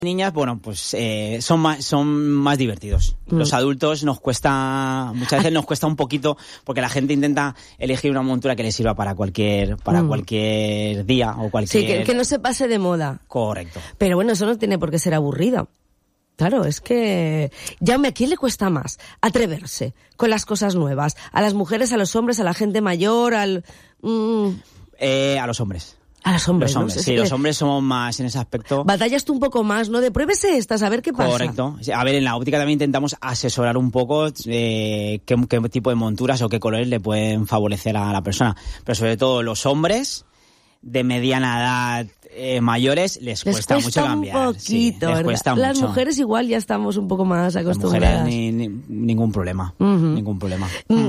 Niñas, bueno, pues son más divertidos. Los adultos muchas veces nos cuesta un poquito, porque la gente intenta elegir una montura que les sirva para cualquier día o cualquier... Sí, que no se pase de moda. Correcto. Pero bueno, eso no tiene por qué ser aburrido. Claro, es que... Jaume, ¿a quién le cuesta más atreverse con las cosas nuevas? ¿A las mujeres, a los hombres, a la gente mayor, a los hombres. A los hombres, ¿no? Sí, los hombres somos más en ese aspecto. Batallas tú un poco más, ¿no? De pruébese estas, a ver qué pasa. Correcto. A ver, en la óptica también intentamos asesorar un poco qué tipo de monturas o qué colores le pueden favorecer a la persona. Pero sobre todo los hombres de mediana edad, mayores, les cuesta mucho cambiar. Un poquito, sí, les cuesta Las mucho. Mujeres igual ya estamos un poco más acostumbradas. Las mujeres ningún problema. Ningún problema.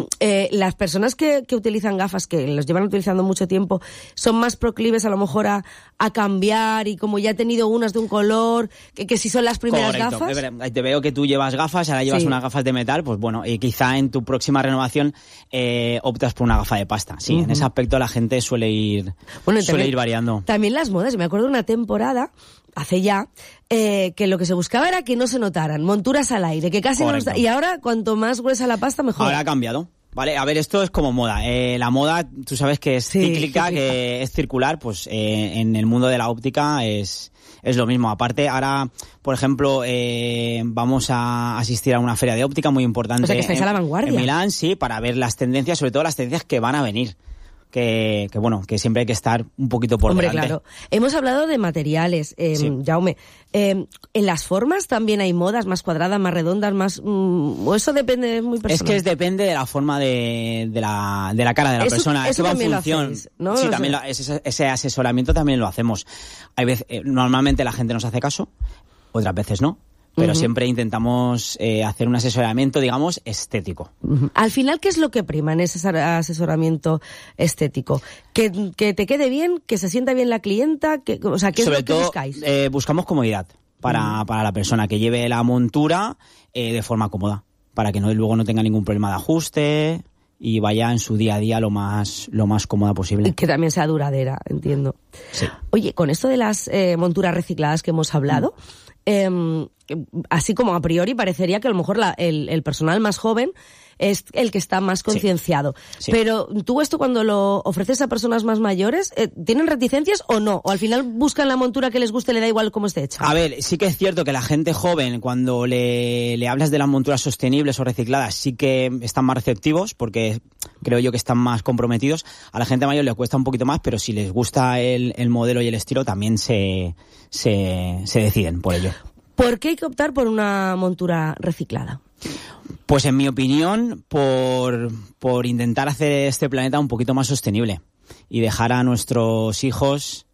Las personas que utilizan gafas, que los llevan utilizando mucho tiempo, son más proclives a lo mejor a cambiar, y como ya he tenido unas de un color, que si son las primeras gafas. Te veo que tú llevas gafas, ahora llevas unas gafas de metal, pues bueno, y quizá en tu próxima renovación optas por una gafa de pasta. Sí, en ese aspecto la gente suele ir variando. También las modas. Me acuerdo de una temporada, hace ya, que lo que se buscaba era que no se notaran, monturas al aire, que casi no nos da, y ahora cuanto más gruesa la pasta, mejor. Ahora ha cambiado. Vale, a ver, esto es como moda. La moda, tú sabes que es cíclica, que es circular, pues en el mundo de la óptica es lo mismo. Aparte, ahora, por ejemplo, vamos a asistir a una feria de óptica muy importante. O sea, que estáis a la vanguardia. En Milán, sí, para ver las tendencias, sobre todo las tendencias que van a venir. Que siempre hay que estar un poquito por delante. Hombre, claro. Hemos hablado de materiales, Jaume. ¿En las formas también hay modas más cuadradas, más redondas, más... o eso depende, es muy personal? Es que depende de la forma de la cara de la persona. Eso va en también función. lo hacéis, ¿no? Sí, también ese asesoramiento también lo hacemos. Hay veces, normalmente la gente nos hace caso, otras veces no. Pero siempre intentamos hacer un asesoramiento, digamos, estético. Al final, ¿qué es lo que prima en ese asesoramiento estético? Que te quede bien, que se sienta bien la clienta, ¿qué es lo que buscáis? Buscamos comodidad para la persona, que lleve la montura de forma cómoda, para que luego no tenga ningún problema de ajuste y vaya en su día a día lo más cómoda posible. Y que también sea duradera, entiendo. Sí. Oye, con esto de las monturas recicladas que hemos hablado... así como a priori parecería que a lo mejor el personal más joven es el que está más concienciado. Sí. Pero tú esto cuando lo ofreces a personas más mayores, ¿tienen reticencias o no? ¿O al final buscan la montura que les guste, le da igual cómo esté hecha? A ver, sí que es cierto que la gente joven, cuando le hablas de las monturas sostenibles o recicladas, sí que están más receptivos, porque creo yo que están más comprometidos. A la gente mayor le cuesta un poquito más, pero si les gusta el modelo y el estilo, también se deciden por ello. ¿Por qué hay que optar por una montura reciclada? Pues en mi opinión, por intentar hacer este planeta un poquito más sostenible y dejar a nuestros hijos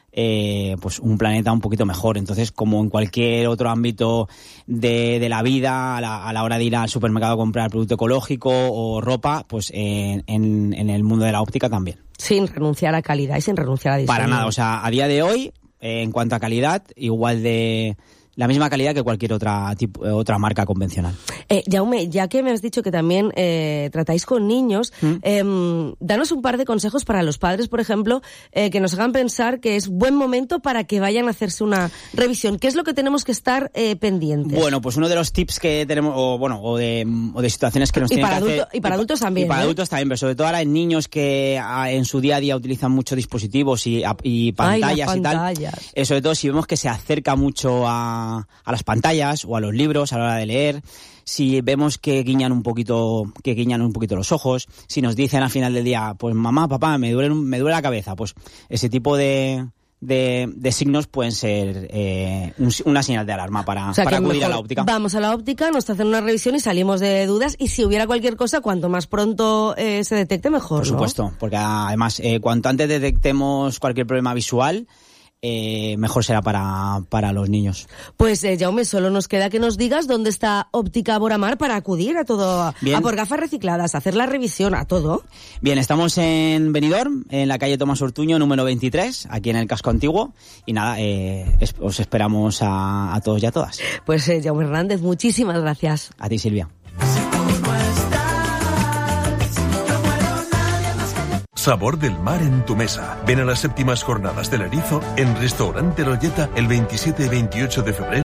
pues un planeta un poquito mejor. Entonces, como en cualquier otro ámbito de la vida, a la hora de ir al supermercado a comprar producto ecológico o ropa, pues en el mundo de la óptica también. Sin renunciar a calidad y sin renunciar a diseño. Para nada, o sea, a día de hoy, en cuanto a calidad, igual de... la misma calidad que cualquier otra marca convencional. Jaume, ya que me has dicho que también tratáis con niños, danos un par de consejos para los padres, por ejemplo, que nos hagan pensar que es buen momento para que vayan a hacerse una revisión. ¿Qué es lo que tenemos que estar pendientes? Bueno, pues uno de los tips que tenemos, o de situaciones que nos tienen que hacer... Y para adultos también. Y para adultos también, pero sobre todo ahora en niños que en su día a día utilizan muchos dispositivos y pantallas y tal. Sobre todo si vemos que se acerca mucho a las pantallas o a los libros a la hora de leer, si vemos que guiñan un poquito los ojos, si nos dicen al final del día, pues mamá, papá, me duele la cabeza, pues ese tipo de signos pueden ser una señal de alarma para acudir a la óptica. Vamos a la óptica, nos hacen una revisión y salimos de dudas, y si hubiera cualquier cosa, cuanto más pronto se detecte, mejor. Por supuesto, ¿no? Porque además cuanto antes detectemos cualquier problema visual, mejor será para los niños. Pues Jaume, solo nos queda que nos digas dónde está Óptica Boramar para acudir a todo, a por gafas recicladas, a hacer la revisión, a todo. Bien, estamos en Benidorm, en la calle Tomás Ortuño, número 23, aquí en el casco antiguo, y nada, os esperamos a todos y a todas. Pues Jaume Hernández, muchísimas gracias. A ti, Silvia. Sabor del mar en tu mesa. Ven a las 7ª jornadas del Erizo en Restaurante Royeta el 27 y 28 de febrero